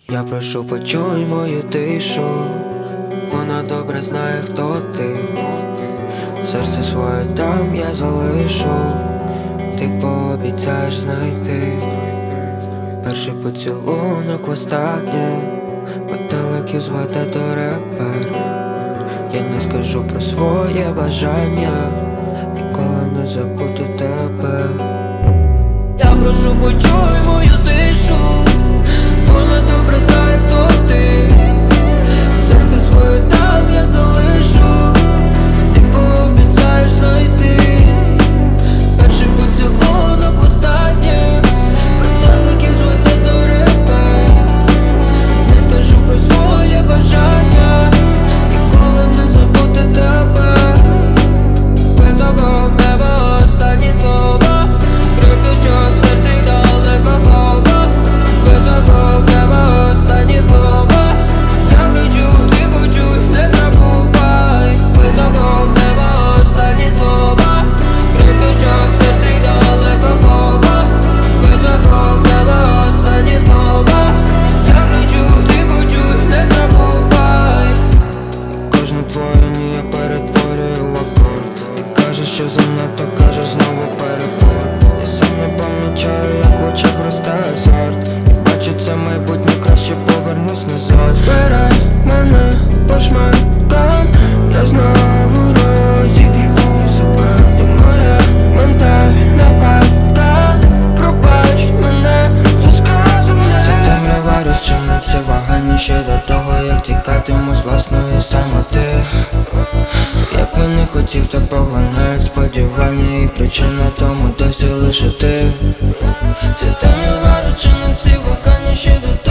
Я прошу, почуй мою тишу, вона добре знає, хто ти. Серце своє там я залишу, ти пообіцяєш знайти. Перший поцілунок востаннє, метеликів зведе до репер. Я не скажу про своє бажання, ніколи не забуду тебе. Я прошу, почуй мою тишу, вона добре знає, хто ти. Серце своє там я залишу, ти пообіцяєш знайти. Перший поцілунок востаннє, метеликів зведе до репер. Не скажу про своє бажання, ніколи не забути тебе. Високо в небо останні слова, кроки, що в серці далеко хова. Високо в небо останні слова, я кричу, ти почуй, не забувай. Високо в небо останні слова, кроки, що в серці далеко хова. Високо в небо останні слова, я кричу, ти почуй, не забувай. Кожну твою ні я перетворюю в акорд. Ти кажеш, що занадто, кажеш знову перепор. Я сам не помічаю, як в очах росте азарт. І бачу це майбутнє, краще повернусь назад. Збирай мене по шматкам, я знову розіб'ю себе. Ти моя ментальна пастка, пробач мене за сказане. Ця темрява розчиниться вагання ще до того, як тікатиму з власної самоти. Як би не хотів, то поглинають сподівання, і причина тому досі лише ти. Ця темрява розчиниться вагання ще до того.